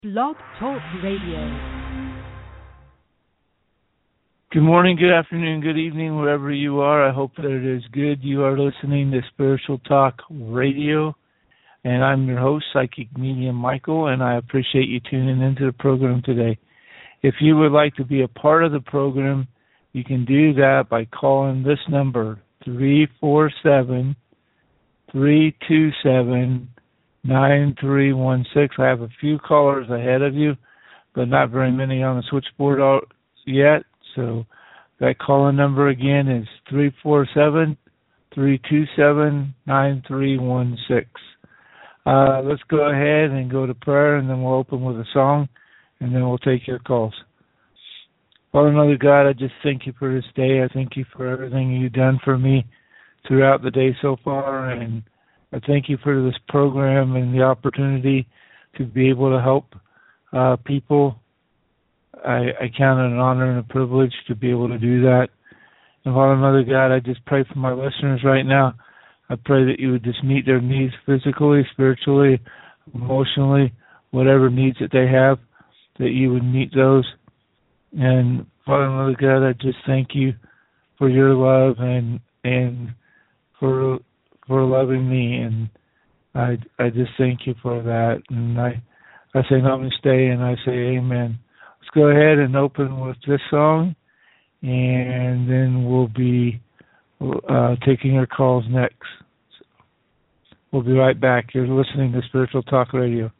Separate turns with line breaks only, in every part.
Blog Talk Radio.
Good morning, good afternoon, good evening, wherever you are. I hope that it is good. You are listening to Spiritual Talk Radio, and I'm your host, Psychic Medium Michael, and I appreciate you tuning into the program today. If you would like to be a part of the program, you can do that by calling this number, 347-327-9316. I have a few callers ahead of you, but not very many on the switchboard yet. So that call-in number again is 347-327-9316. Let's go ahead and go to prayer, and then we'll open with a song, and then we'll take your calls. Father, Mother God, I just thank you for this day. I thank you for everything you've done for me throughout the day so far, and I thank you for this program and the opportunity to be able to help people. I count it an honor and a privilege to be able to do that. And Father, Mother God, I just pray for my listeners right now. I pray that you would just meet their needs physically, spiritually, emotionally, whatever needs that they have, that you would meet those. And Father, Mother God, I just thank you for your love and for loving me, and I just thank you for that. And I say namaste, and I say amen. Let's go ahead and open with this song, and then we'll be taking your calls next. So we'll be right back. You're listening to Spiritual Talk Radio.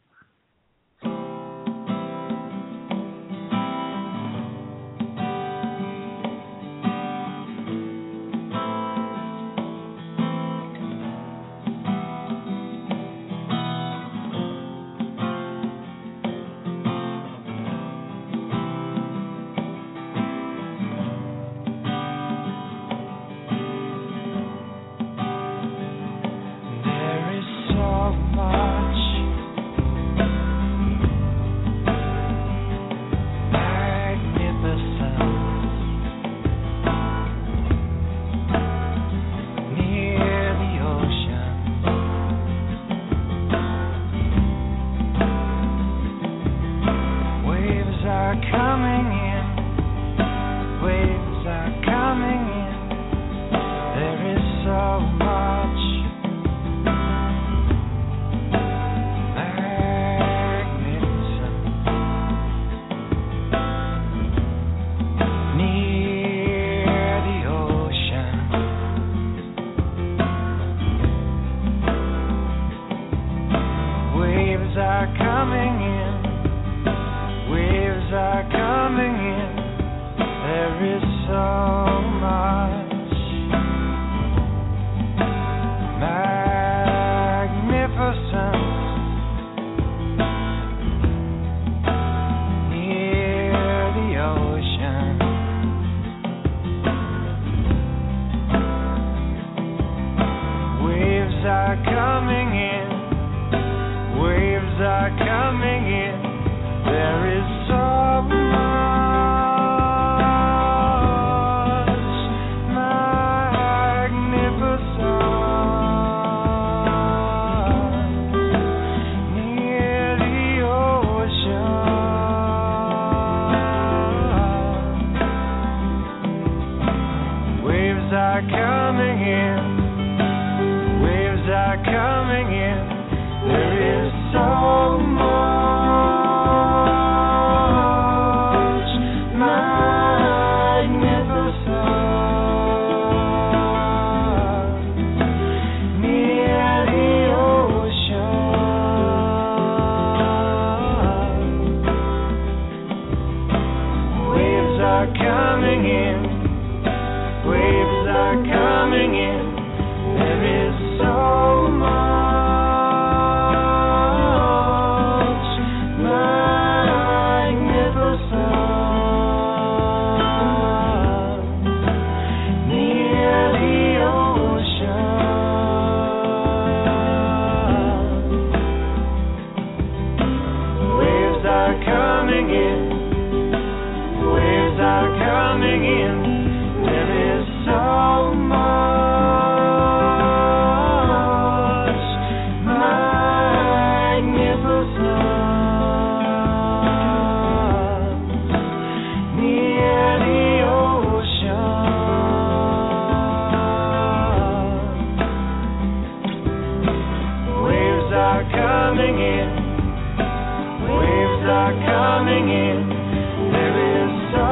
coming in. There is so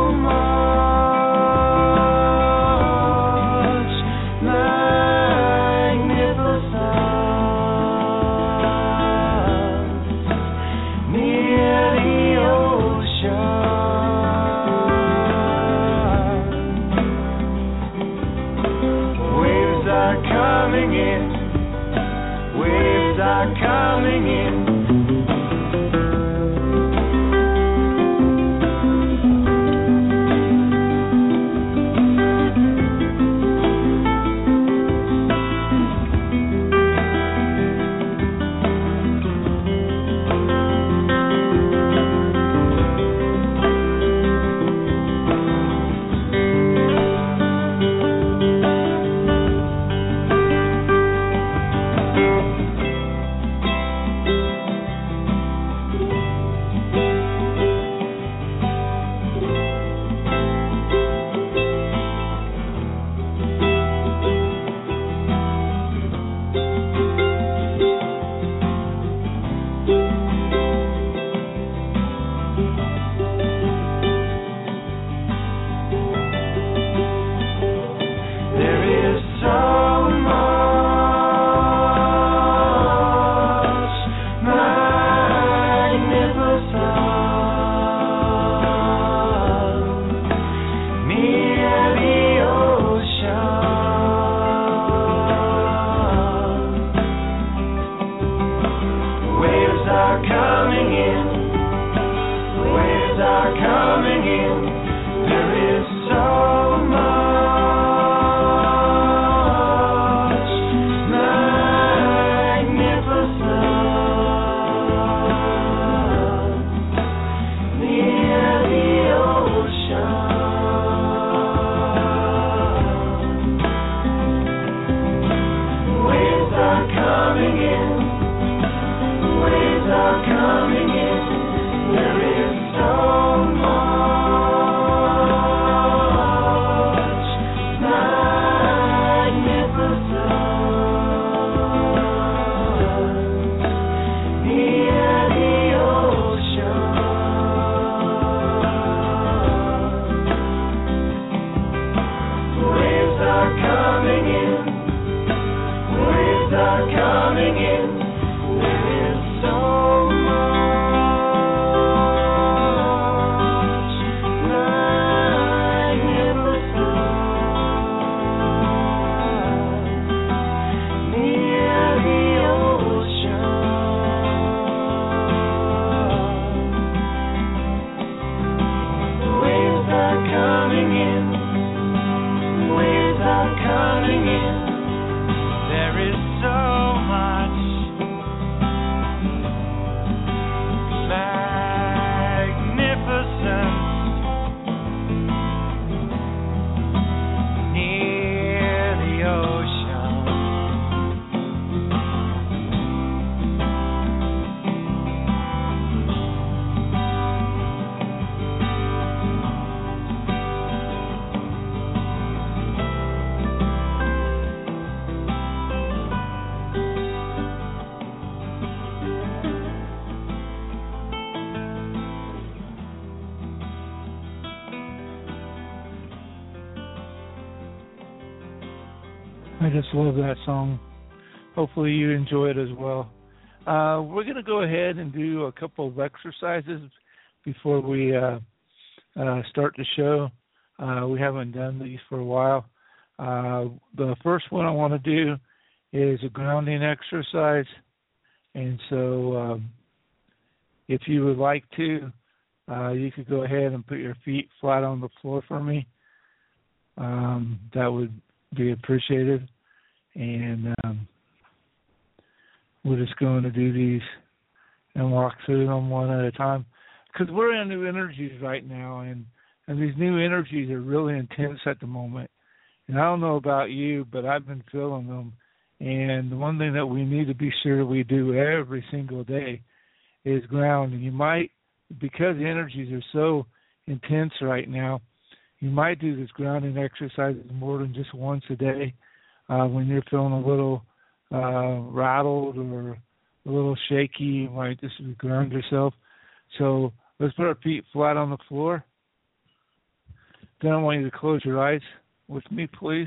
much magnificence near the ocean. Waves are coming in. Waves are coming in.
I just love that song. Hopefully you enjoy it as well. We're going to go ahead and do a couple of exercises before we start the show. We haven't done these for a while. The first one I want to do is a grounding exercise. And so if you would like to, you could go ahead and put your feet flat on the floor for me. That would be appreciated. And we're just going to do these and walk through them one at a time. Because we're in new energies right now, and these new energies are really intense at the moment. And I don't know about you, but I've been feeling them. And the one thing that we need to be sure we do every single day is ground. And you might, because the energies are so intense right now, you might do this grounding exercises more than just once a day. When you're feeling a little rattled or a little shaky, you might just ground yourself. So let's put our feet flat on the floor. Then I want you to close your eyes with me, please.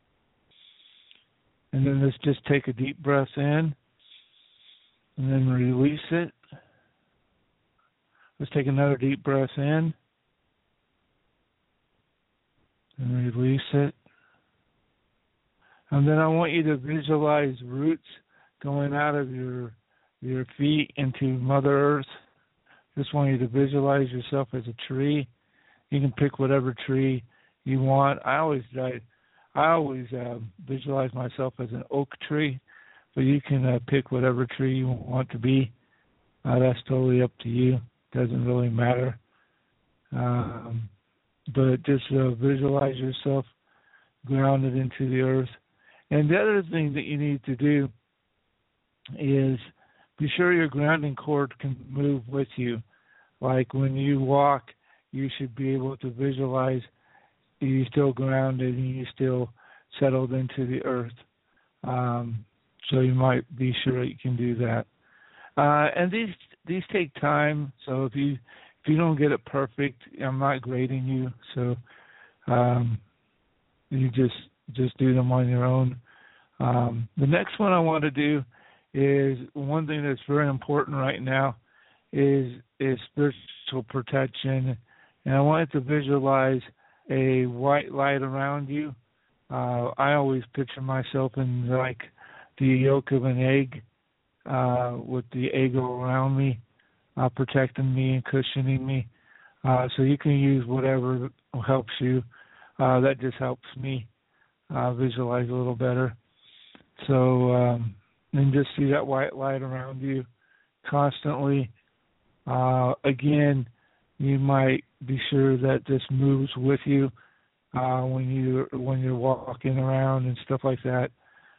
And then let's just take a deep breath in and then release it. Let's take another deep breath in and release it. And then I want you to visualize roots going out of your feet into Mother Earth. Just want you to visualize yourself as a tree. You can pick whatever tree you want. I always visualize myself as an oak tree, but you can pick whatever tree you want to be. That's totally up to you. Doesn't really matter. But just visualize yourself grounded into the earth. And the other thing that you need to do is be sure your grounding cord can move with you. Like when you walk, you should be able to visualize you still grounded and you still settled into the earth. So you might be sure you can do that. And these take time. So if you don't get it perfect, I'm not grading you. So you just do them on your own. The next one I want to do is one thing that's very important right now is spiritual protection. And I want you to visualize a white light around you. I always picture myself in like the yolk of an egg with the egg around me, protecting me and cushioning me. So you can use whatever helps you. That just helps me visualize a little better. So and just see that white light around you constantly. Again, you might be sure that this moves with you when you're walking around and stuff like that.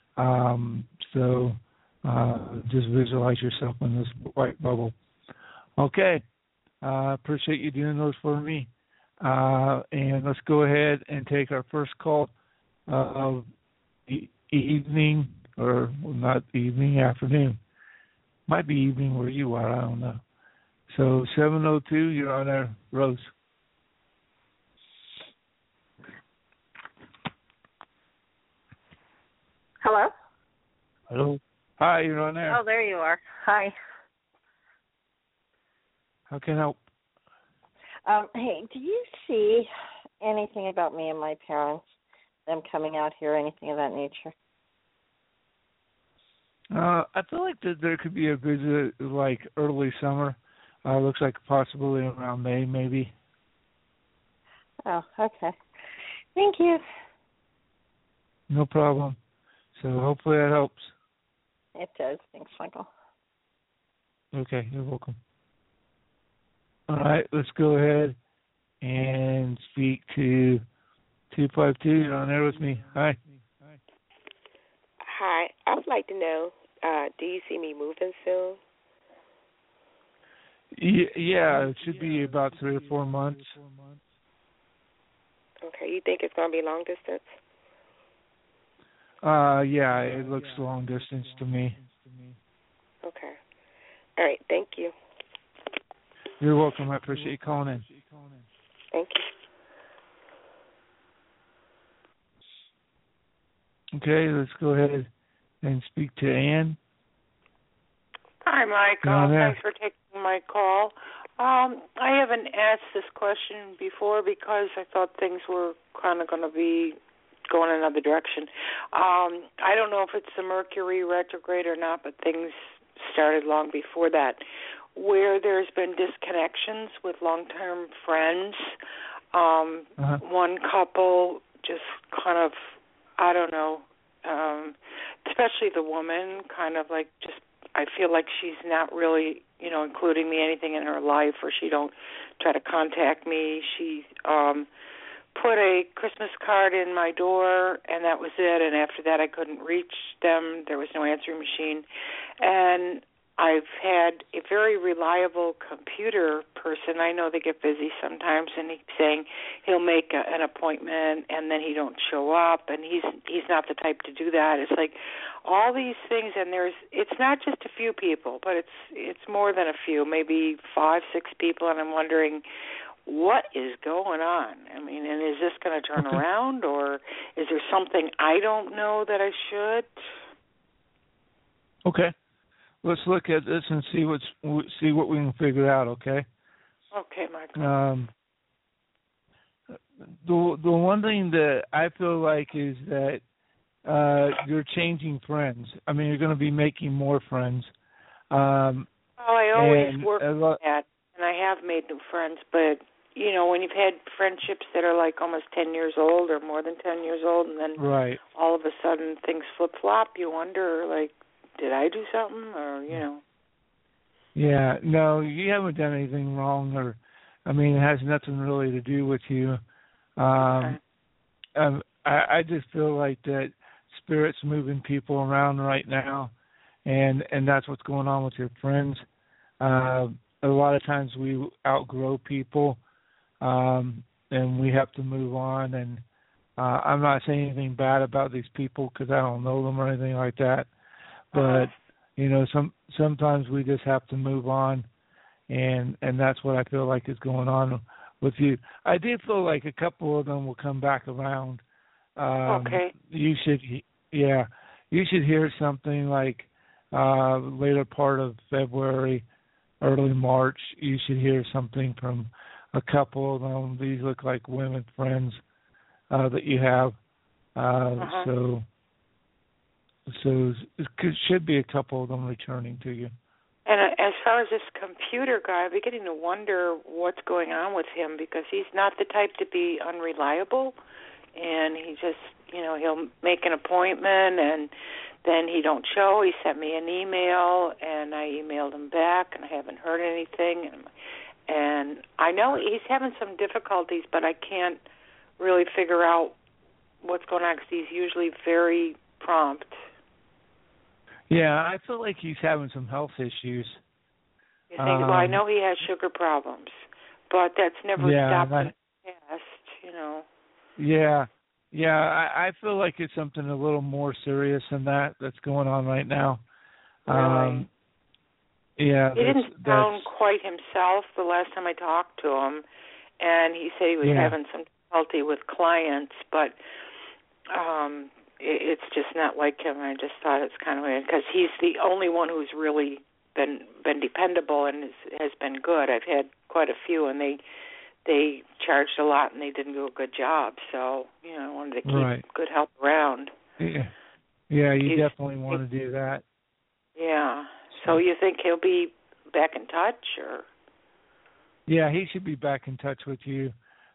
So just visualize yourself in this white bubble. Okay, appreciate you doing those for me. And let's go ahead and take our first call of the evening, or not evening, afternoon. Might be evening where you are, I don't know. So 702, you're on there, Rose.
Hello?
Hello. Hi, you're on there.
Oh, there you are. Hi.
How can I help?
Hey, do you see anything about me and my parents, them coming out here, anything of that nature?
I feel like that there could be a visit like early summer. Looks like possibly around May, maybe.
Oh, okay. Thank you.
No problem. So hopefully that helps.
It does. Thanks, Michael.
Okay, you're welcome. All right, let's go ahead and speak to 252. You're on there with me. Hi.
Hi. I would like to know, do you see me moving soon?
Yeah, it should be about 3 or 4 months.
Okay, you think it's going to be long distance?
Yeah, it looks long distance to me.
Okay. All right, thank you.
You're welcome. I appreciate you calling in.
Thank you.
Okay, let's go ahead and speak to Ann.
Hi, Michael. Thanks for taking my call. I haven't asked this question before because I thought things were kind of going to be going another direction. I don't know if it's the Mercury retrograde or not, but things started long before that, where there's been disconnections with long-term friends. One couple just kind of, I don't know, especially the woman, kind of like just, I feel like she's not really, including me anything in her life, or she don't try to contact me. She put a Christmas card in my door, and that was it. And after that, I couldn't reach them. There was no answering machine. And I've had a very reliable computer person. I know they get busy sometimes, and he's saying he'll make an appointment and then he don't show up, and he's not the type to do that. It's like all these things, and it's not just a few people, but it's more than a few, maybe 5, 6 people, and I'm wondering what is going on. I mean, and is this going to turn around, or is there something I don't know that I should?
Okay. Let's look at this and see what we can figure out. Okay.
Okay, Michael.
The one thing that I feel like is that you're changing friends. I mean, you're going to be making more friends.
I always work at that, and I have made new friends. But you know, when you've had friendships that are like almost 10 years old or more than 10 years old, and then all of a sudden things flip flop, you wonder like, did I do something, or, you know?
Yeah, no, you haven't done anything wrong, or, I mean, it has nothing really to do with you. I just feel like that Spirit's moving people around right now, and that's what's going on with your friends. A lot of times we outgrow people, and we have to move on, and I'm not saying anything bad about these people because I don't know them or anything like that. But you know, sometimes we just have to move on, and that's what I feel like is going on with you. I do feel like a couple of them will come back around. You should hear something like later part of February, early March. You should hear something from a couple of them. These look like women friends that you have. So it should be a couple of them returning to you.
And as far as this computer guy, I'm beginning to wonder what's going on with him, because he's not the type to be unreliable. And he just, you know, he'll make an appointment and then he don't show. He sent me an email and I emailed him back and I haven't heard anything. And I know he's having some difficulties, but I can't really figure out what's going on because he's usually very prompt.
Yeah, I feel like he's having some health issues.
You think? Well, I know he has sugar problems, but that's never stopped in the past, you know.
Yeah, I feel like it's something a little more serious than that's going on right now.
Really?
Yeah.
He didn't sound quite himself the last time I talked to him, and he said he was having some difficulty with clients, but it's just not like him. I just thought it's kind of weird because he's the only one who's really been dependable and has been good. I've had quite a few, and they charged a lot and they didn't do a good job. So, you know, I wanted to keep good help around.
Yeah, you definitely want to do that.
Yeah. So you think he'll be back in touch, or?
Yeah, he should be back in touch with you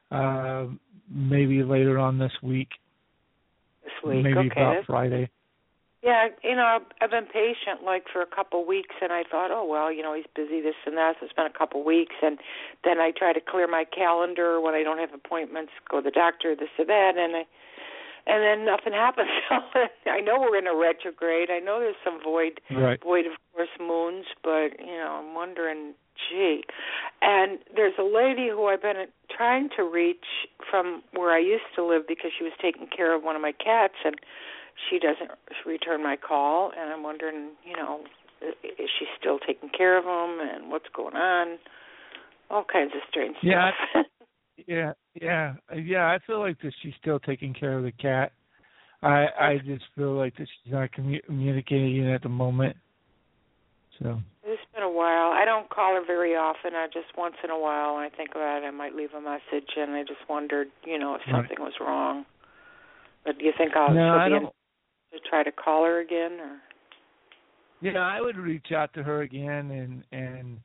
maybe later on this week.
This week,
maybe about Friday.
Yeah, you know, I've been patient, like, for a couple of weeks, and I thought, oh, well, you know, he's busy, this and that, so it's been a couple of weeks, and then I try to clear my calendar when I don't have appointments, go to the doctor, this or that, and then nothing happens. So I know we're in a retrograde. I know there's some void, of course, moons, but, you know, I'm wondering, gee. And there's a lady who I've been trying to reach from where I used to live because she was taking care of one of my cats, and she doesn't return my call, and I'm wondering, you know, is she still taking care of him, and what's going on? All kinds of strange stuff.
Yeah. I feel like that she's still taking care of the cat. I just feel like that she's not communicating at the moment. So
it's been a while. I don't call her very often. I just once in a while, when I think about it, I might leave a message, and I just wondered, you know, if something was wrong. But do you think she'll be able to try to call her again, or?
Yeah, I would reach out to her again, and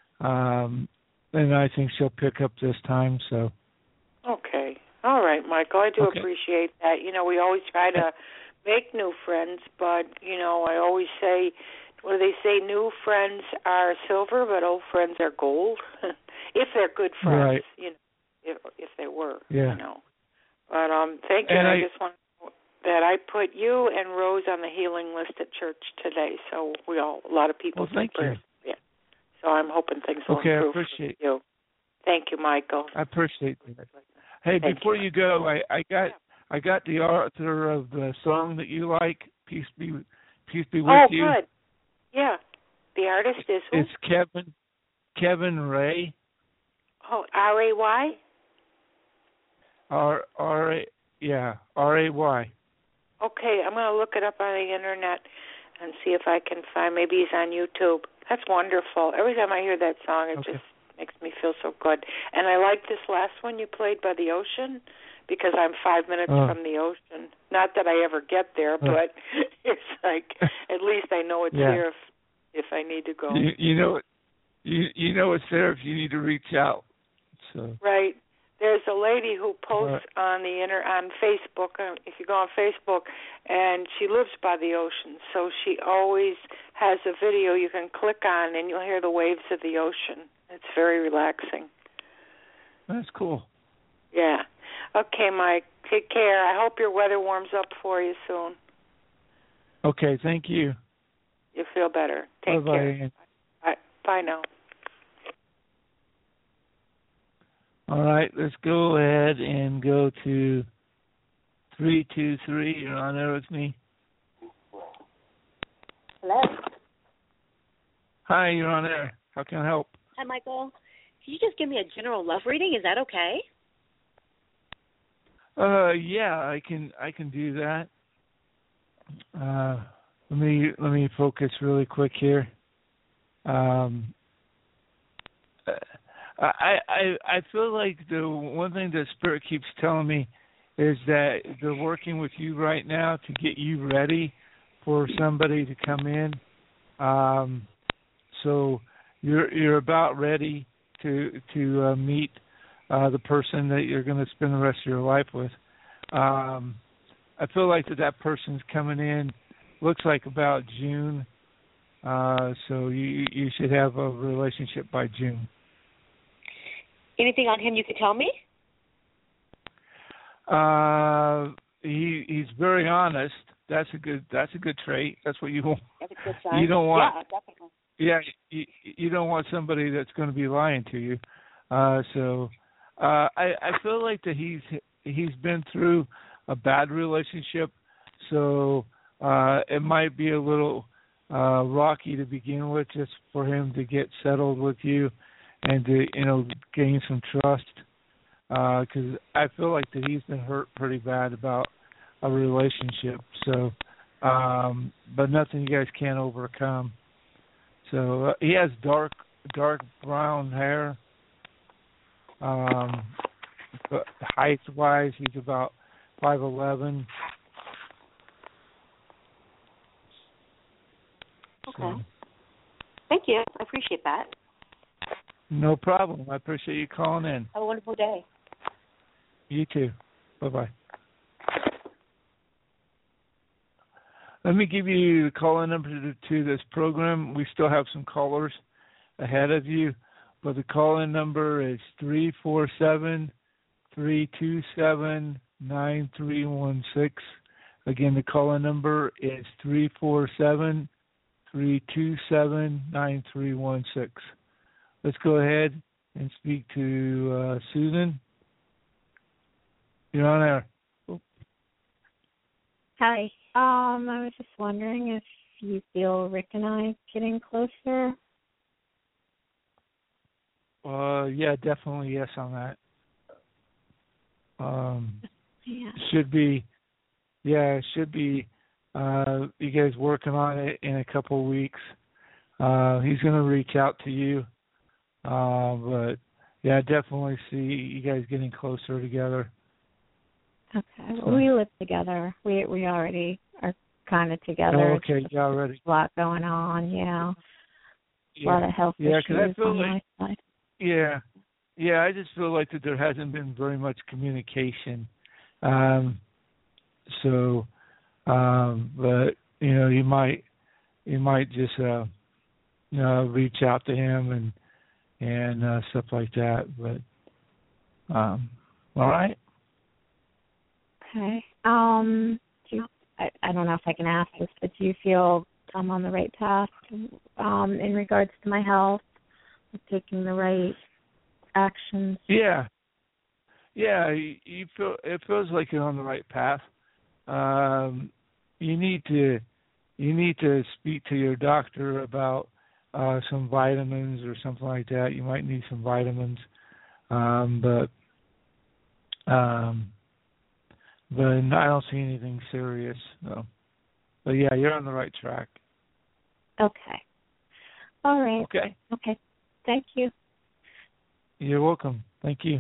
I think she'll pick up this time. So.
Okay. All right, Michael. I do appreciate that. You know, we always try to make new friends, but you know, I always say, what do they say? New friends are silver, but old friends are gold. If they're good friends, you know, if they were, you know. But thank you. And I just want to know that. I put you and Rose on the healing list at church today, so a lot of people.
Well, thank you.
Yeah. So I'm hoping things will improve.
I appreciate
you. Thank you, Michael.
I appreciate that. Hey, before you go, I got the author of the song that you like. Peace be with you.
Oh, good. Yeah. The artist is who?
It's Kevin Ray.
Oh, R-A-Y?
R-A-Y.
Okay, I'm going to look it up on the internet and see if I can find. Maybe he's on YouTube. That's wonderful. Every time I hear that song, it just makes me feel so good. And I like this last one you played, By the Ocean, because I'm 5 minutes from the ocean. Not that I ever get there, but it's like at least I know it's here if I need to go.
You know it's there if you need to reach out. So.
Right. There's a lady who posts on Facebook, if you go on Facebook, and she lives by the ocean. So she always has a video you can click on, and you'll hear the waves of the ocean. It's very relaxing.
That's cool.
Yeah. Okay, Mike. Take care. I hope your weather warms up for you soon.
Okay, thank you.
You feel better. Take care. Bye now.
All right, let's go ahead and go to 323. You're on there with me.
Hello.
Hi, you're on there. How can I help?
Hi, Michael. Can you just give me a general love reading? Is that okay?
Yeah, I can do that. Let me focus really quick here. I feel like the one thing that Spirit keeps telling me is that they're working with you right now to get you ready for somebody to come in. So you're about ready to meet the person that you're going to spend the rest of your life with. I feel like that person's coming in. Looks like about June. So you should have a relationship by June.
Anything on him you could tell me?
He's very honest. That's a good trait. That's what you want.
That's a good sign.
You don't want.
Yeah, definitely.
Yeah, you don't want somebody that's going to be lying to you. So I feel like that he's been through a bad relationship, so it might be a little rocky to begin with, just for him to get settled with you and to gain some trust. Because I feel like that he's been hurt pretty bad about a relationship. So, but nothing you guys can't overcome. So he has dark brown hair. But height-wise, he's about 5'11".
Okay.
So,
thank you. I appreciate that.
No problem. I appreciate you calling in.
Have a wonderful day.
You too. Bye-bye. Let me give you the call-in number to this program. We still have some callers ahead of you, but the call-in number is 347-327-9316. Again, the call-in number is 347-327-9316. Let's go ahead and speak to Susan. You're on air. Oh.
Hi. I was just wondering if you feel Rick and I getting closer.
Yeah, definitely yes on that.
Yeah.
Should be. You guys working on it in a couple of weeks. He's going to reach out to you. But yeah, I definitely see you guys getting closer together.
Okay. Well, we live together. We already are kind of together.
Oh, okay, you already.
A lot going on, yeah. A lot of health issues
I feel
on
like,
my side.
Yeah, I just feel like that there hasn't been very much communication. But you might just reach out to him and stuff like that. But all right.
Okay. Do I don't know if I can ask this, but do you feel I'm on the right path in regards to my health, taking the right actions?
Yeah. You feel it feels like you're on the right path. You need to speak to your doctor about some vitamins or something like that. You might need some vitamins, but I don't see anything serious. No. But yeah, you're on the right track.
Okay. All right.
Okay.
Thank you.
You're welcome. Thank you.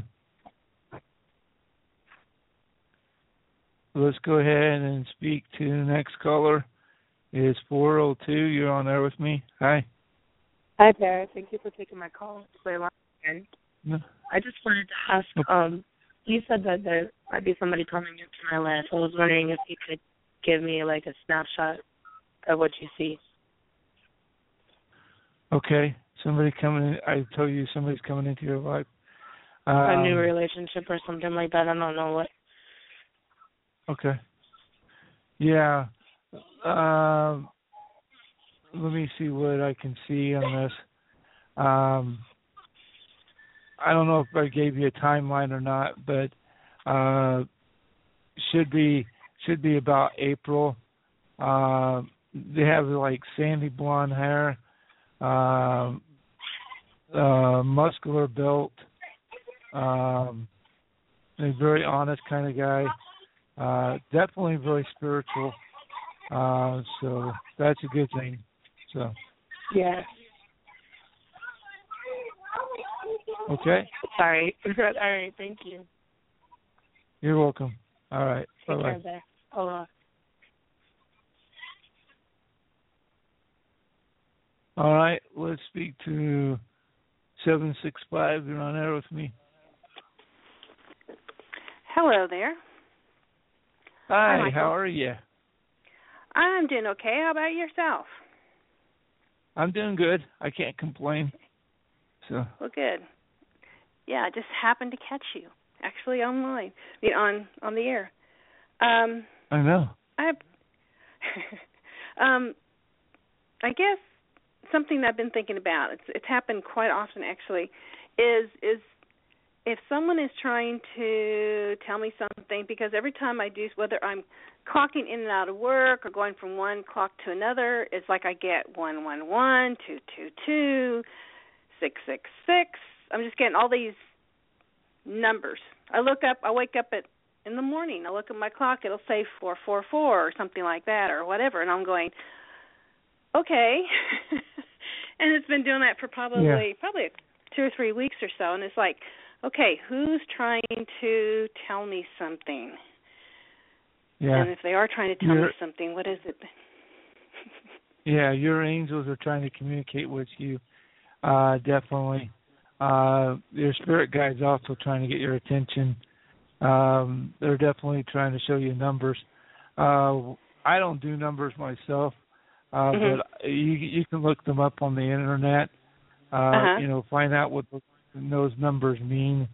Let's go ahead and speak to the next caller. It's 402. You're on there with me. Hi.
Hi there. Thank you for taking my call. It's Layla again.
No.
I just wanted to ask, you said that there might be somebody coming into my life. I was wondering if you could give me like a snapshot of what you see.
Okay. Somebody coming in. I told you somebody's coming into your life.
A new relationship or something like that. I don't know what.
Okay. Yeah. Let me see what I can see on this. I don't know if I gave you a timeline or not, but should be about April. They have like sandy blonde hair, muscular built, a very honest kind of guy. Definitely very spiritual. So that's a good thing. So.
Yeah.
Okay.
Sorry. All right. Thank you.
You're welcome. All right.
Take
Bye-bye.
care there. Aloha.
All right. Let's speak to 765. You're on air with me.
Hello there.
Hi. How are you?
I'm doing okay. How about yourself?
I'm doing good. I can't complain. So.
Well, good. Yeah, I just happened to catch you actually online, on the air.
I know.
I guess something I've been thinking about. It's happened quite often actually. Is if someone is trying to tell me something, because every time I do, whether I'm clocking in and out of work or going from one clock to another, it's like I get 111, 222, 666. I'm just getting all these numbers. I wake up in the morning. I look at my clock. It'll say 444 or something like that or whatever, and I'm going, okay. And it's been doing that for probably 2 or 3 weeks or so, and it's like, okay, who's trying to tell me something?
Yeah.
And if they are trying to tell me something, what is it?
Yeah, your angels are trying to communicate with you. Definitely. Your spirit guide's also trying to get your attention. They're definitely trying to show you numbers. I don't do numbers myself, but you can look them up on the internet. Find out what those numbers mean.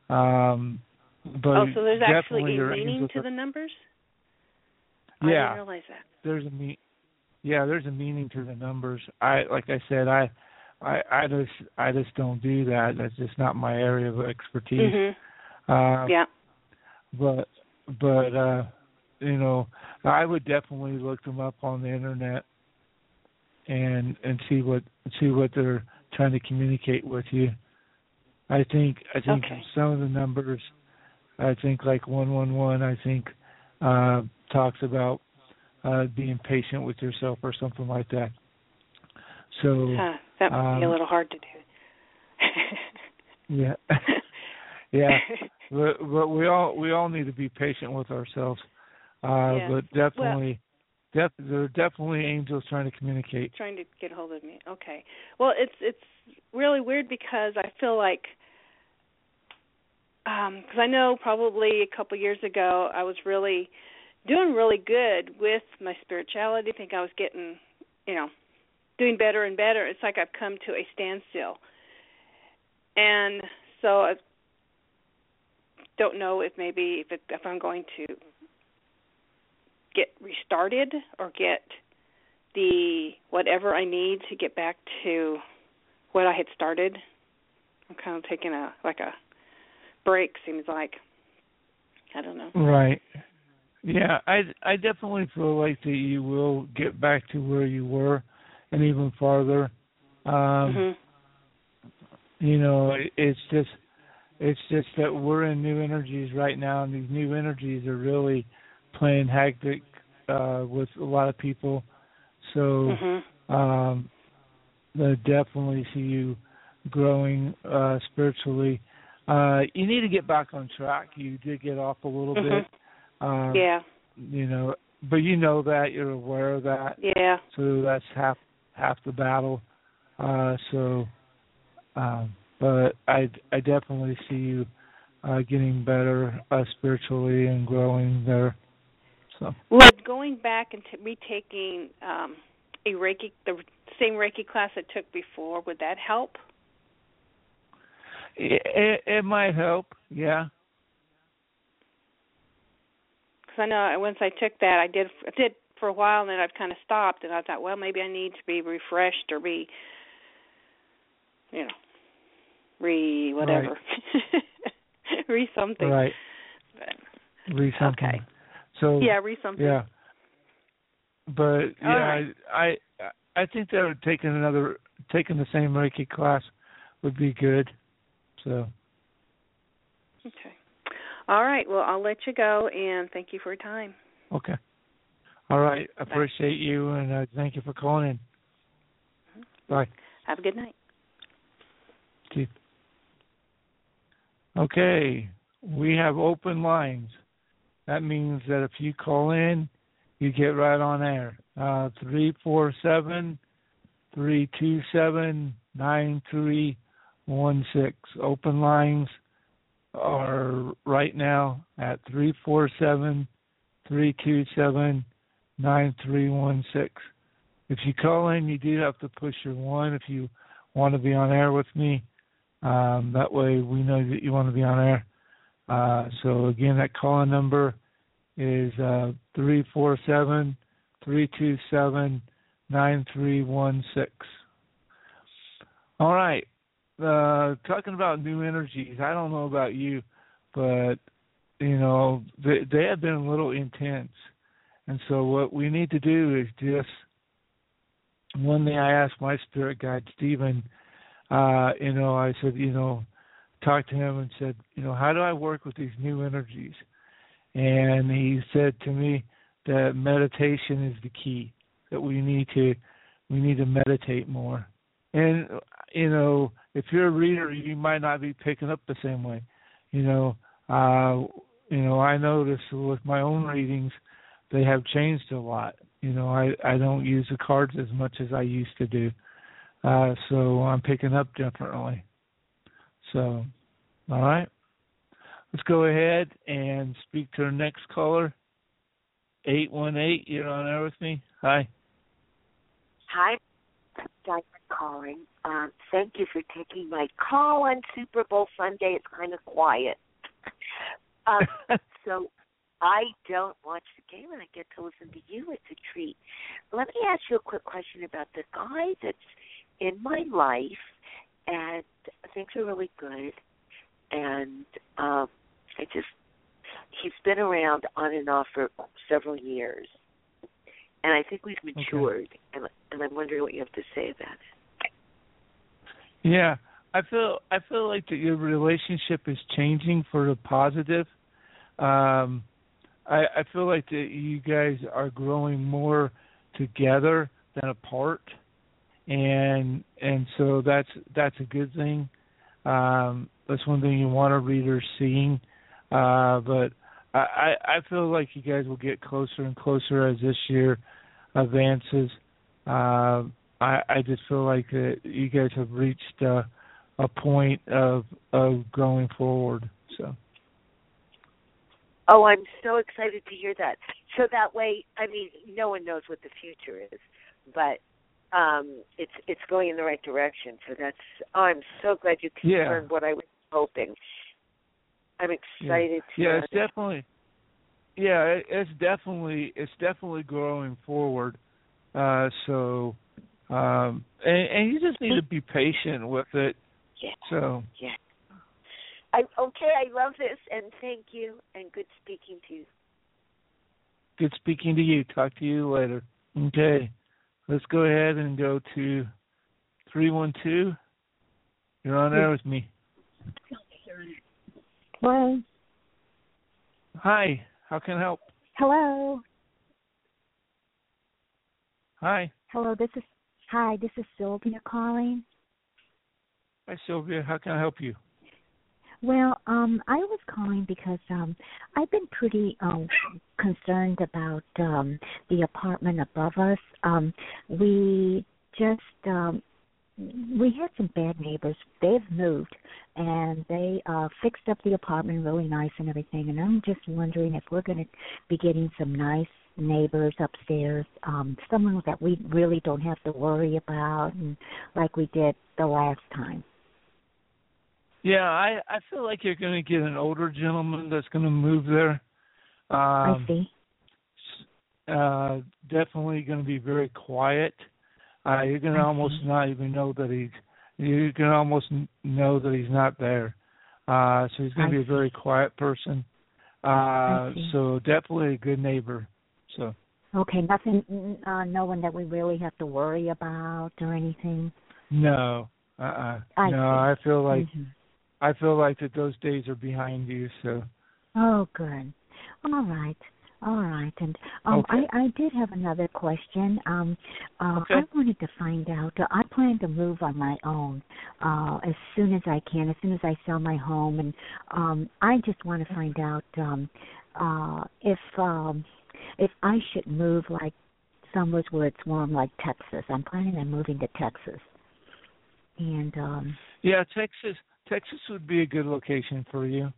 But
so there's actually a meaning to the numbers?
Yeah.
I didn't realize that.
There's a meaning to the numbers. I just don't do that. That's just not my area of expertise. But I would definitely look them up on the internet and see what they're trying to communicate with you. I think some of the numbers, I think like 111, I think talks about being patient with yourself or something like that. So
that might be a little hard to do.
Yeah. Yeah. But we all need to be patient with ourselves. But definitely, there are definitely angels trying to communicate.
Trying to get hold of me. Okay. Well, it's really weird because I feel like, because I know probably a couple years ago I was doing really good with my spirituality. I think I was getting, doing better and better. It's like I've come to a standstill. And so I don't know if I'm going to get restarted or get the whatever I need to get back to what I had started. I'm kind of taking a break, seems like. I don't know.
Right. Yeah, I definitely feel like that you will get back to where you were and even farther. You know, it's just that we're in new energies right now, and these new energies are really playing havoc with a lot of people. So I definitely see you growing spiritually. You need to get back on track. You did get off a little bit.
Yeah.
You know, but you know that, you're aware of that.
Yeah.
So that's half the battle. But I definitely see you getting better spiritually and growing there. So.
Would going back and retaking a Reiki, the same Reiki class I took before, would that help?
It might help, yeah.
Because I know once I took that, I did for a while, and then I've kind of stopped, and I thought, well, maybe I need to be refreshed or be, whatever.
Right.
Re-something.
Right. Re-something.
Okay.
So,
yeah, re-something.
Yeah. But, yeah,
right.
I think that taking the same Reiki class would be good. So.
Okay. All right. Well, I'll let you go, and thank you for your time.
Okay. All right. I appreciate you, and thank you for calling in. Bye.
Have a good night.
Keith. Okay. We have open lines. That means that if you call in, you get right on air. 347-327-9316. Open lines are right now at 347-327-9316. If you call in, you do have to push your 1 if you want to be on air with me. That way we know that you want to be on air. So again, that call-in number is 347-327-9316. All right. Talking about new energies, I don't know about you, but, they have been a little intense. And so what we need to do is just, one thing I asked my spirit guide, Stephen, I said, talked to him and said, how do I work with these new energies? And he said to me that meditation is the key, that we need to meditate more. And, if you're a reader, you might not be picking up the same way. I notice with my own readings, they have changed a lot. I don't use the cards as much as I used to do. So I'm picking up differently. So, all right. Let's go ahead and speak to our next caller. 818, you're on air with me. Hi.
Hi. Thanks for calling. Thank you for taking my call on Super Bowl Sunday. It's kind of quiet. So I don't watch the game, and I get to listen to you. It's a treat. Let me ask you a quick question about the guy that's in my life, and things are really good. And he's been around on and off for several years. And I think we've matured, okay. and I'm wondering what you have to say about it.
Yeah, I feel like that your relationship is changing for the positive. I feel like that you guys are growing more together than apart, and so that's a good thing. That's one thing you want a reader seeing, but I feel like you guys will get closer and closer as this year advances. I just feel like that you guys have reached a point of going forward. So.
Oh, I'm so excited to hear that. So that way, no one knows what the future is, but it's going in the right direction. So I'm so glad you confirmed what I was hoping. I'm excited to.
Yeah, it's definitely. it's definitely growing forward. And you just need to be patient with it.
Yeah.
So.
Yeah. I love this, and thank you, and good speaking to you.
Good speaking to you. Talk to you later. Okay. Let's go ahead and go to 312. You're on there with me.
Hello.
Hi. How can I help?
Hello.
Hi.
Hello. This is Sylvia calling.
Hi, Sylvia. How can I help you?
Well, I was calling because I've been pretty concerned about the apartment above us. We had some bad neighbors. They've moved, and they fixed up the apartment really nice and everything. And I'm just wondering if we're going to be getting some nice neighbors upstairs, someone that we really don't have to worry about, and like we did the last time.
Yeah, I feel like you're going to get an older gentleman that's going to move there.
I see.
Definitely going to be very quiet. You're going to almost not even know that you can almost know that he's not there. So he's going to be a very quiet person. So definitely a good neighbor. So.
Okay, nothing, no one that we really have to worry about or anything.
No, I feel like. I feel like that those days are behind you. So.
Oh, good. All right. And I did have another question.
Okay.
I wanted to find out. I plan to move on my own as soon as I can, as soon as I sell my home, and I just want to find out if I should move like somewhere where it's warm, like Texas. I'm planning on moving to Texas. And
yeah, Texas would be a good location for you.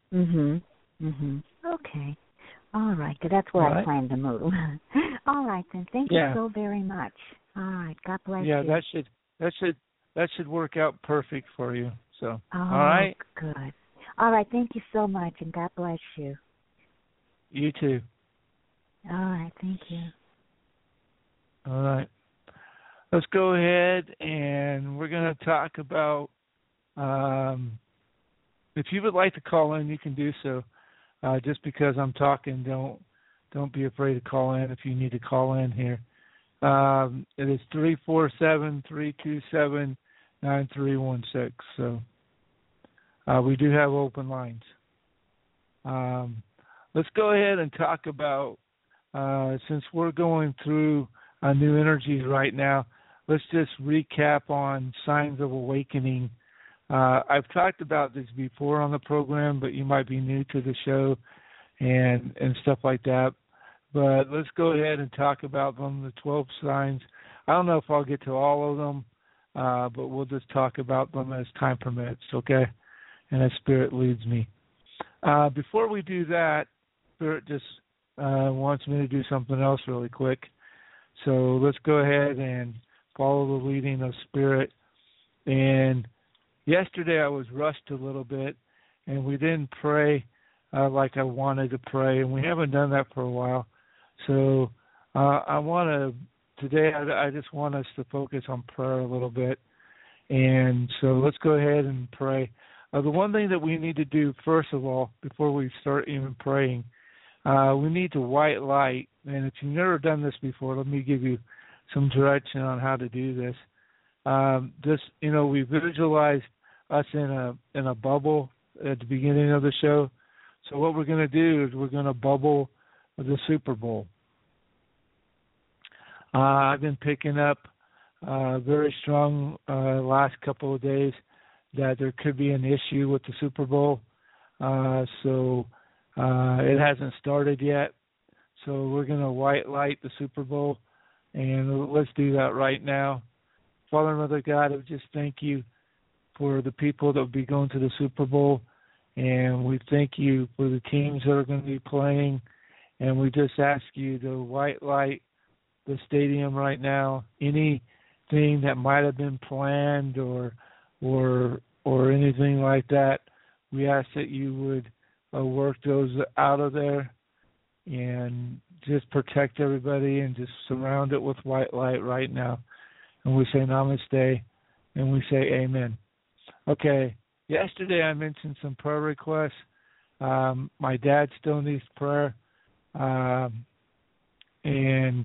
Okay. All right. That's where I plan to move. All right then. Thank you so very much. All right. God bless you.
Yeah, that should work out perfect for you. So.
All
right.
Good. All right. Thank you so much, and God bless you.
You too.
All right. Thank you.
All right. Let's go ahead and we're going to talk about. If you would like to call in, you can do so. Just because I'm talking, don't be afraid to call in if you need to call in here. It is 347-327-9316. So we do have open lines. Let's go ahead and talk about, since we're going through new energies right now, let's just recap on signs of awakening. I've talked about this before on the program, but you might be new to the show and stuff like that. But let's go ahead and talk about them, the 12 signs. I don't know if I'll get to all of them, but we'll just talk about them as time permits, okay? And as Spirit leads me. Before we do that, Spirit just wants me to do something else really quick. So let's go ahead and follow the leading of Spirit. And yesterday I was rushed a little bit, and we didn't pray like I wanted to pray, and we haven't done that for a while. So today I just want us to focus on prayer a little bit. And so let's go ahead and pray. The one thing that we need to do, first of all, before we start even praying, we need to white light. And if you've never done this before, let me give you some direction on how to do this. We visualized us in a bubble at the beginning of the show. So what we're going to do is we're going to bubble the Super Bowl. I've been picking up very strong last couple of days that there could be an issue with the Super Bowl. So it hasn't started yet. So we're going to white light the Super Bowl, and let's do that right now. Father and Mother God, I just thank you for the people that will be going to the Super Bowl, and we thank you for the teams that are going to be playing, and we just ask you to white light the stadium right now. Anything that might have been planned or anything like that, we ask that you would work those out of there. and just protect everybody and just surround it with white light right now. And we say namaste, and we say amen. Okay, yesterday I mentioned some prayer requests. My dad still needs prayer, and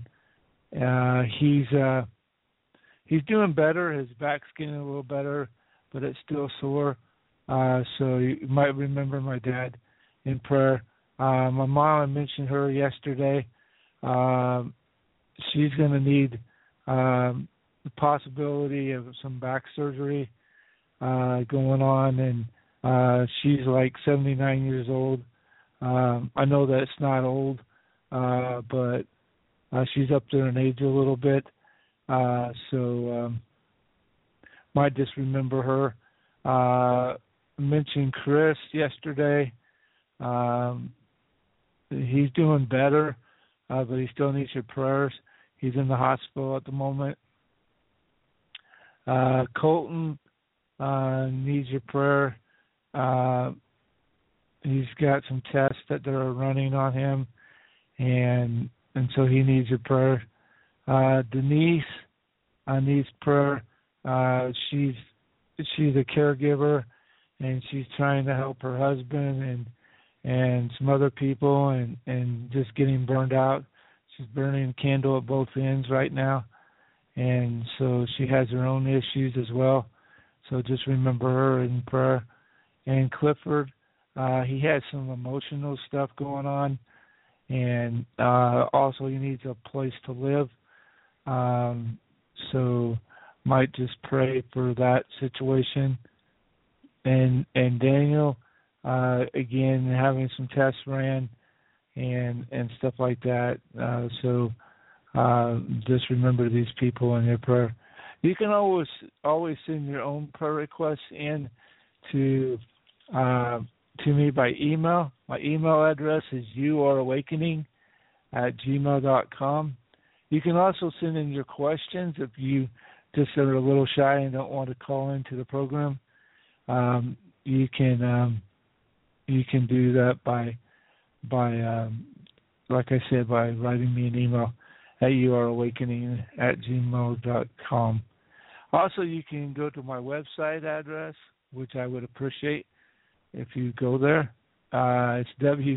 he's doing better. His back's getting a little better, but it's still sore. So you might remember my dad in prayer. My mom, I mentioned her yesterday. She's going to need the possibility of some back surgery going on, and she's like 79 years old. I know that it's not old, but she's up there in age a little bit, so might just remember her. Mentioned Chris yesterday. He's doing better, but he still needs your prayers. He's in the hospital at the moment. Colton needs your prayer. He's got some tests that they're running on him, and so he needs your prayer. Denise needs prayer. She's a caregiver, and she's trying to help her husband and some other people, and just getting burned out. She's burning a candle at both ends right now, and so she has her own issues as well. So just remember her in prayer. And Clifford, he has some emotional stuff going on, and also he needs a place to live. So might just pray for that situation. And Daniel, again, having some tests ran and stuff like that. So just remember these people in your prayer. You can always send your own prayer requests in to me by email. My email address is youareawakening@gmail.com. You can also send in your questions if you just are a little shy and don't want to call into the program. You can do that by like I said, by writing me an email at youareawakening@gmail.com. Also, you can go to my website address, which I would appreciate if you go there. It's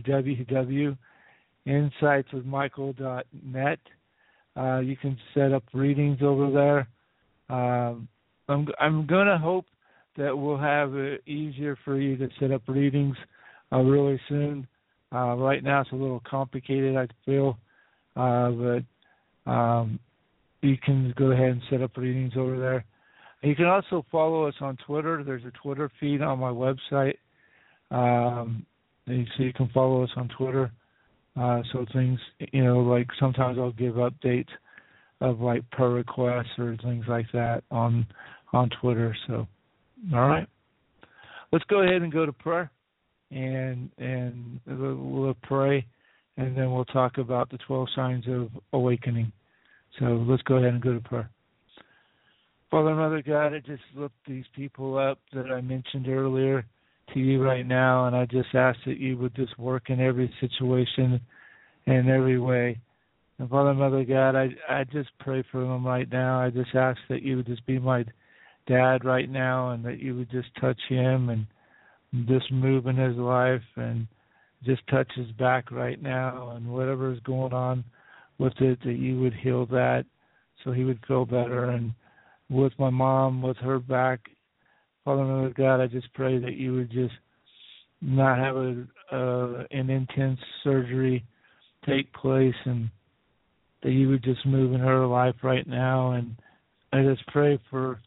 www.insightswithmichael.net. You can set up readings over there. I'm going to hope that we'll have it easier for you to set up readings really soon. Right now it's a little complicated, I feel, but you can go ahead and set up readings over there. You can also follow us on Twitter. There's a Twitter feed on my website, so you can follow us on Twitter. So things, like sometimes I'll give updates of like prayer requests or things like that on Twitter. So, all right, let's go ahead and go to prayer, and we'll pray, and then we'll talk about the 12 signs of awakening. So let's go ahead and go to prayer. Father, Mother God, I just lift these people up that I mentioned earlier to you right now, and I just ask that you would just work in every situation and every way. And Father, Mother God, I just pray for them right now. I just ask that you would just be my dad right now, and that you would just touch him and just move in his life and just touch his back right now, and whatever is going on with it, that you would heal that so he would feel better. And with my mom, with her back, Father, Mother God, I just pray that you would just not have an intense surgery take place, and that you would just move in her life right now. And I just pray for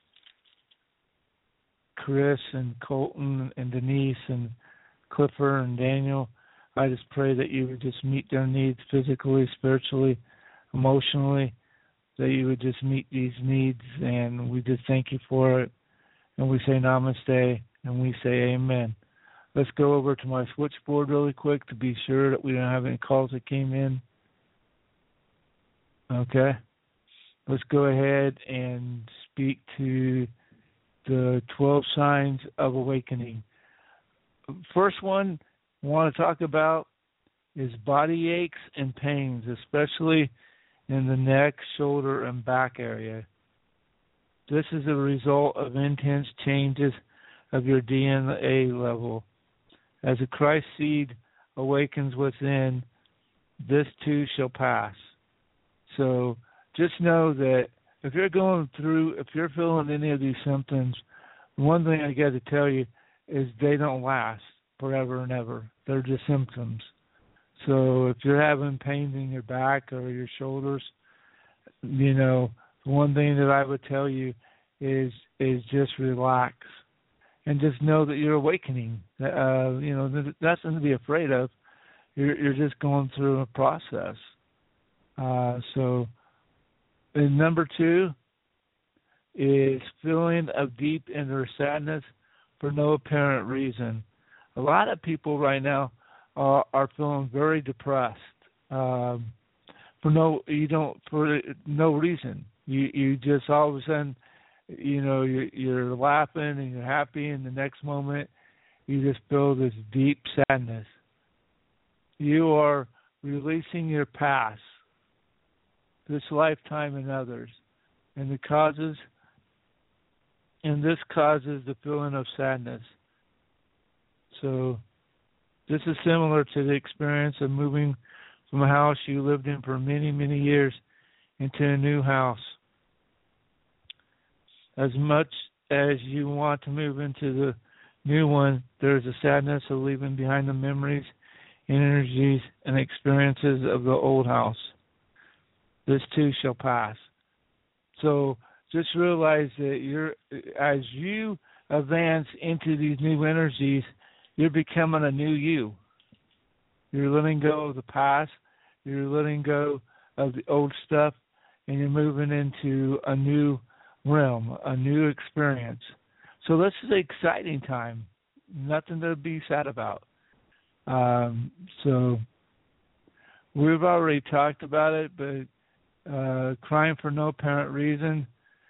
Chris and Colton and Denise and Clifford and Daniel. I just pray that you would just meet their needs physically, spiritually, emotionally, that you would just meet these needs, and we just thank you for it. And we say namaste, and we say amen. Let's go over to my switchboard really quick to be sure that we don't have any calls that came in. Okay. Let's go ahead and speak to the 12 signs of awakening. First one I want to talk about is body aches and pains, especially in the neck, shoulder, and back area. This is a result of intense changes of your DNA level. As a Christ seed awakens within, this too shall pass. So just know that if you're feeling any of these symptoms, one thing I got to tell you is they don't last forever and ever. They're just symptoms. So if you're having pains in your back or your shoulders, one thing that I would tell you is just relax and just know that you're awakening. That's nothing to be afraid of. You're just going through a process. So, and number 2 is feeling of deep inner sadness for no apparent reason. A lot of people right now are feeling very depressed for no reason. You just all of a sudden, you're laughing and you're happy, and the next moment you just feel this deep sadness. You are releasing your past, this lifetime and others, and this causes the feeling of sadness. So this is similar to the experience of moving from a house you lived in for many, many years into a new house. As much as you want to move into the new one, there is a sadness of leaving behind the memories, energies, and experiences of the old house. This too shall pass. So just realize that as you advance into these new energies, you're becoming a new you. You're letting go of the past. You're letting go of the old stuff, and you're moving into a new realm, a new experience. So this is an exciting time. Nothing to be sad about. So we've already talked about it, but crying for no apparent reason,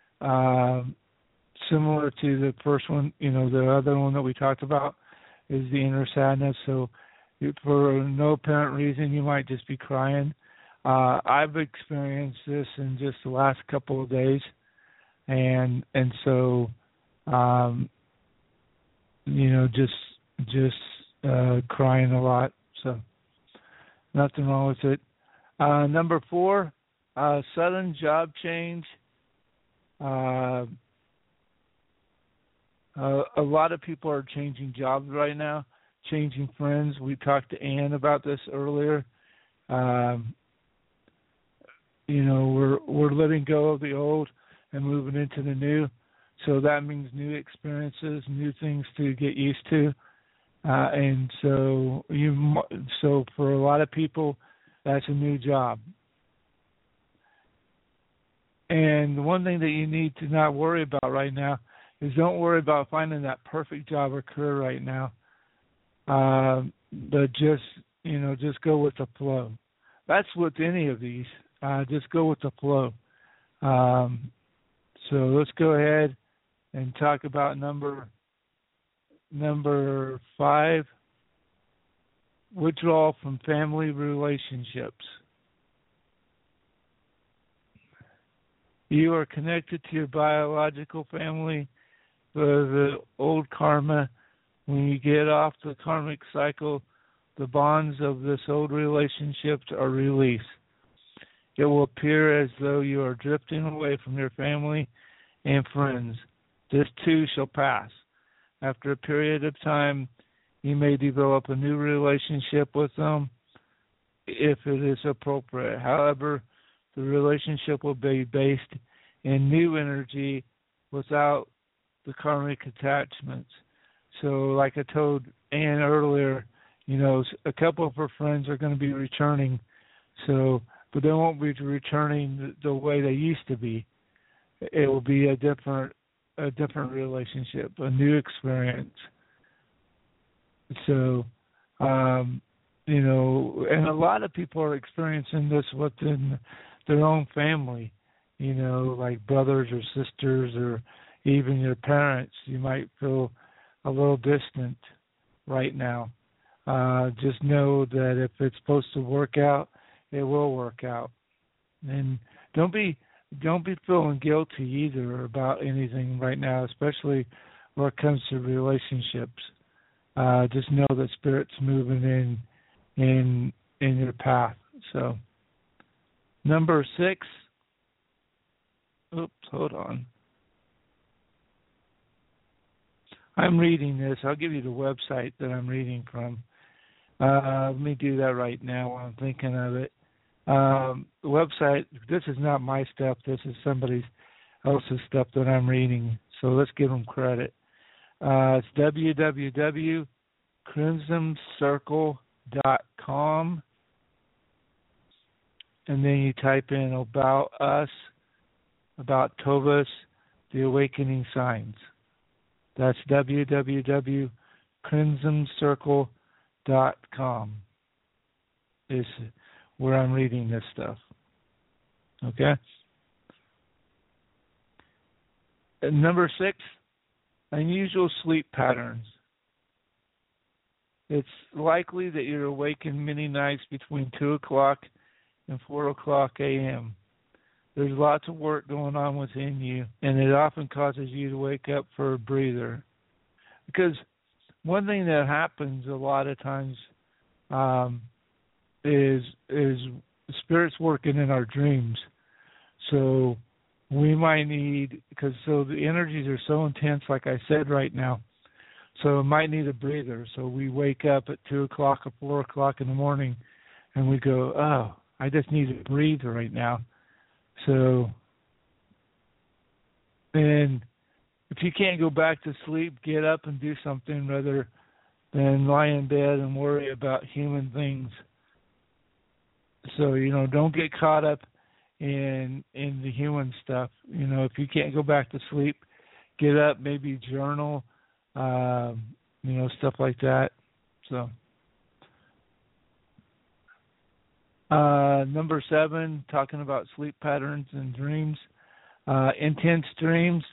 similar to the first one, the other one that we talked about is the inner sadness. So for no apparent reason, you might just be crying. I've experienced this in just the last couple of days, and so just crying a lot. So nothing wrong with it. Number 4, sudden job change. A lot of people are changing jobs right now, changing friends. We talked to Ann about this earlier. We're letting go of the old and moving into the new. So that means new experiences, new things to get used to. And so for a lot of people, that's a new job. And the one thing that you need to not worry about right now is don't worry about finding that perfect job or career right now. But just go with the flow. That's with any of these. Just go with the flow. So let's go ahead and talk about number 5, withdrawal from family relationships. You are connected to your biological family, the old karma. When you get off the karmic cycle, the bonds of this old relationships are released. It will appear as though you are drifting away from your family and friends. This too shall pass. After a period of time, you may develop a new relationship with them if it is appropriate. However, the relationship will be based in new energy without the karmic attachments. So like I told Ann earlier, a couple of her friends are going to be returning, but they won't be returning the way they used to be. It will be a different relationship, a new experience. So, and a lot of people are experiencing this within their own family, like brothers or sisters or even your parents. You might feel a little distant right now. just know that if it's supposed to work out, it will work out. And don't be feeling guilty either about anything right now, especially when it comes to relationships. Just know that Spirit's moving in your path. So, number 6. Oops, hold on. I'm reading this. I'll give you the website that I'm reading from. Let me do that right now while I'm thinking of it. The website, this is not my stuff. This is somebody else's stuff that I'm reading. So let's give them credit. It's www.crimsoncircle.com. And then you type in about us, about Tovus, the awakening signs. That's www.crimsoncircle.com is where I'm reading this stuff. Okay? And number 6, unusual sleep patterns. It's likely that you're awakened many nights between 2 o'clock and 4 o'clock a.m. There's lots of work going on within you, and it often causes you to wake up for a breather. Because one thing that happens a lot of times is Spirit's working in our dreams. So we might need, so the energies are so intense, like I said right now, so it might need a breather. So we wake up at 2 o'clock or 4 o'clock in the morning, and we go, oh, I just need to breathe right now. So, and if you can't go back to sleep, get up and do something rather than lie in bed and worry about human things. So, don't get caught up in the human stuff. If you can't go back to sleep, get up, maybe journal, stuff like that. So, number 7, talking about sleep patterns and dreams. Intense dreams.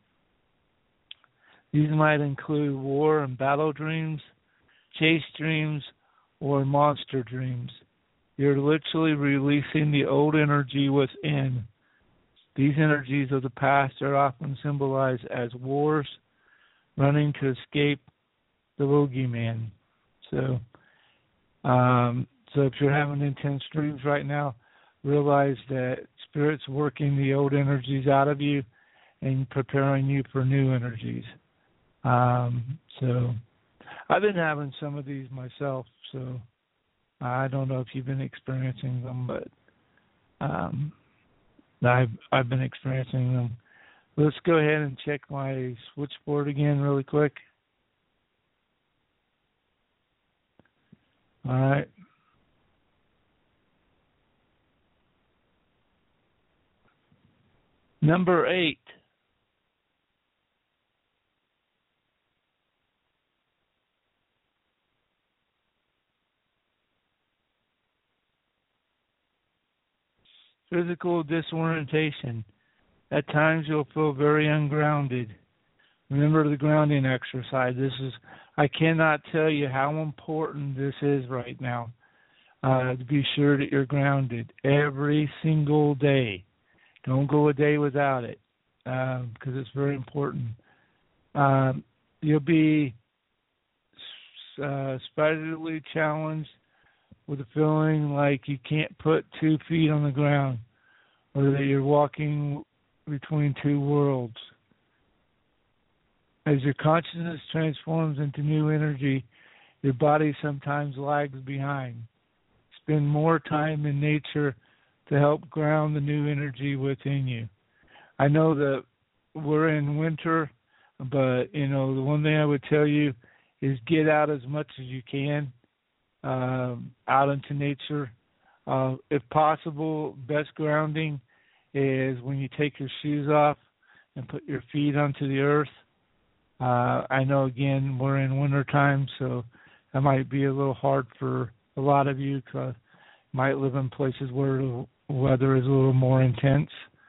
These might include war and battle dreams, chase dreams, or monster dreams. You're literally releasing the old energy within. These energies of the past are often symbolized as wars, running to escape the boogeyman. So if you're having intense dreams right now, realize that Spirit's working the old energies out of you and preparing you for new energies. So I've been having some of these myself, so I don't know if you've been experiencing them, but I've been experiencing them. Let's go ahead and check my switchboard again really quick. All right. Number 8. Physical disorientation. At times you'll feel very ungrounded. Remember the grounding exercise. I cannot tell you how important this is right now. To be sure that you're grounded every single day. Don't go a day without it, because it's very important. You'll be spiritually challenged with a feeling like you can't put 2 feet on the ground, or that you're walking between 2 worlds. As your consciousness transforms into new energy, your body sometimes lags behind. Spend more time in nature to help ground the new energy within you. I know that we're in winter, but, the one thing I would tell you is get out as much as you can, out into nature. If possible, best grounding is when you take your shoes off and put your feet onto the earth. I know, again, we're in winter time, so that might be a little hard for a lot of you, because you might live in places where the weather is a little more intense.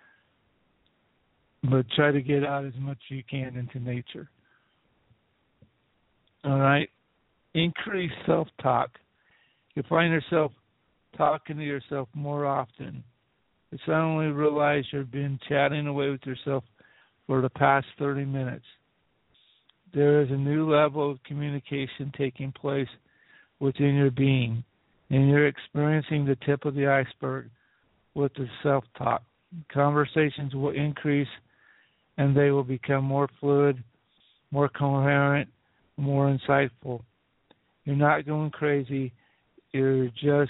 But try to get out as much as you can into nature. All right. increased self-talk. You find yourself talking to yourself more often. You suddenly realize you've been chatting away with yourself for the past 30 minutes. There is a new level of communication taking place within your being, and you're experiencing the tip of the iceberg with the self-talk. Conversations will increase, and they will become more fluid, more coherent, more insightful. You're not going crazy. You're just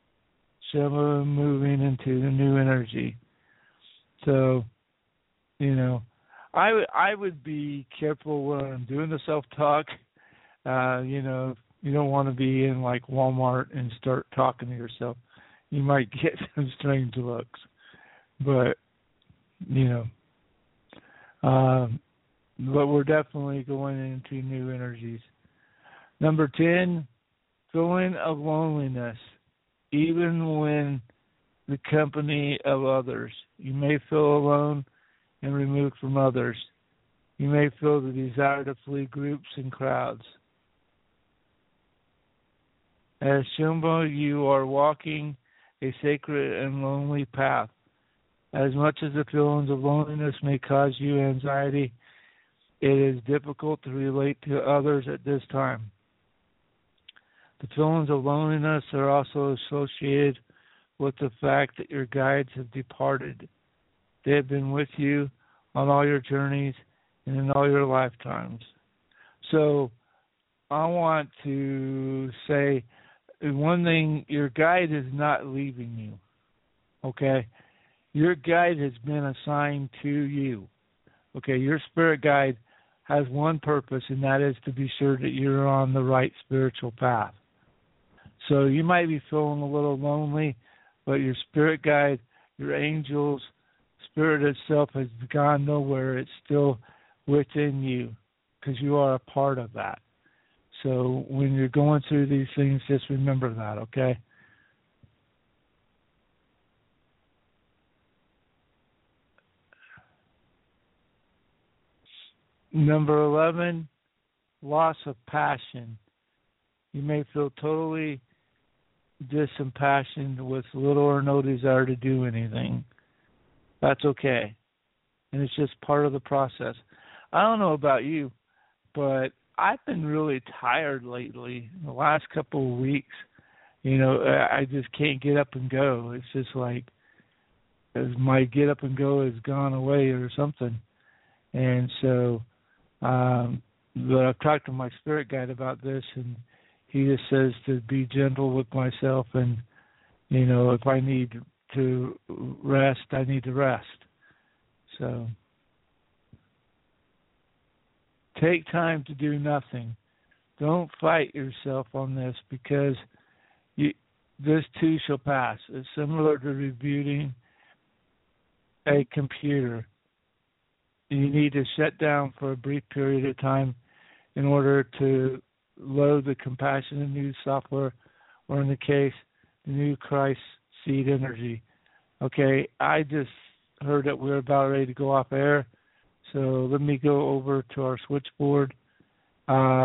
moving into the new energy. So, I would be careful when I'm doing the self-talk. You don't want to be in like Walmart and start talking to yourself. You might get some strange looks. But, but we're definitely going into new energies. Number 10, feeling of loneliness, even when the company of others. You may feel alone and removed from others. You may feel the desire to flee groups and crowds. As Shumba, you are walking a sacred and lonely path. As much as the feelings of loneliness may cause you anxiety, it is difficult to relate to others at this time. The feelings of loneliness are also associated with the fact that your guides have departed. They have been with you on all your journeys and in all your lifetimes. So I want to say one thing, your guide is not leaving you, okay? Your guide has been assigned to you, okay? Your spirit guide has one purpose, and that is to be sure that you're on the right spiritual path. So you might be feeling a little lonely, but your spirit guide, your angels, spirit itself has gone nowhere. It's still within you because you are a part of that. So when you're going through these things, just remember that, okay? Number 11, loss of passion. You may feel totally disimpassioned with little or no desire to do anything. That's okay. And it's just part of the process. I don't know about you, but I've been really tired lately. In the last couple of weeks, I just can't get up and go. It's just like as my get up and go has gone away or something. And so, but I've talked to my spirit guide about this, and he just says to be gentle with myself, and, if I need to rest, I need to rest. So take time to do nothing. Don't fight yourself on this, because this too shall pass. It's similar to rebooting a computer. You need to shut down for a brief period of time in order to load the compassionate new software, or in the case, the new Christ seed energy. Okay, I just heard that we're about ready to go off air, so let me go over to our switchboard. I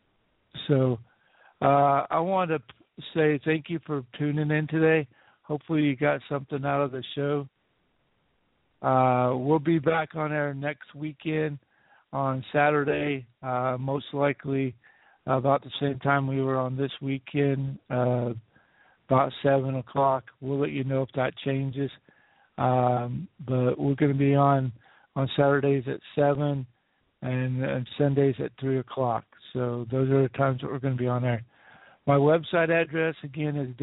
want to say thank you for tuning in today. Hopefully you got something out of the show. We'll be back on air next weekend on Saturday, most likely about the same time we were on this weekend, about 7 o'clock. We'll let you know if that changes. But we're going to be on Saturdays at 7 and Sundays at 3 o'clock. So those are the times that we're going to be on air. My website address, again, is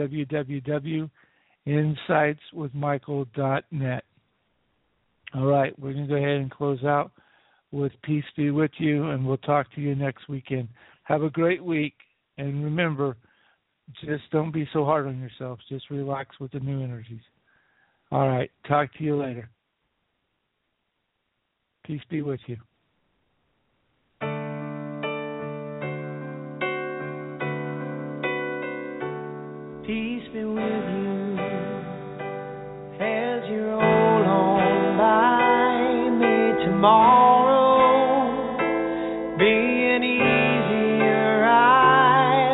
www.insightswithmichael.net. All right, we're going to go ahead and close out with peace be with you, and we'll talk to you next weekend. Have a great week, and remember, just don't be so hard on yourselves. Just relax with the new energies. All right, talk to you later. Peace be with you.
Peace be with you as you roll on by me tomorrow. Be an easier ride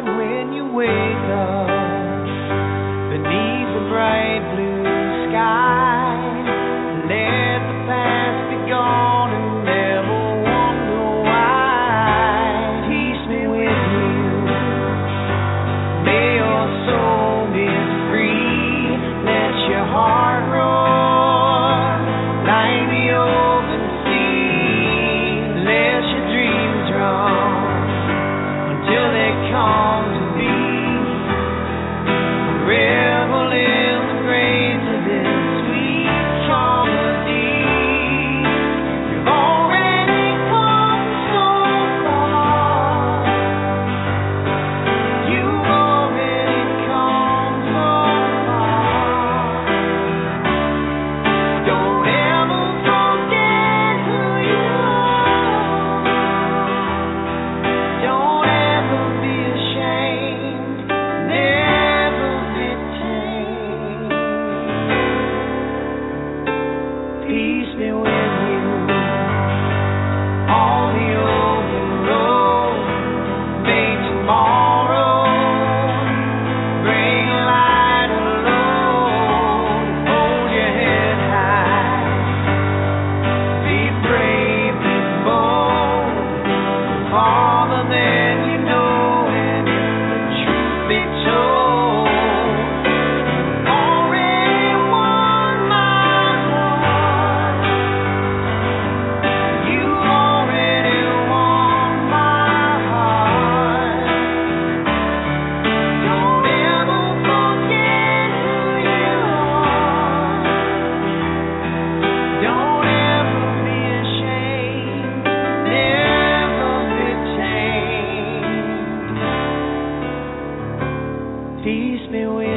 peace be with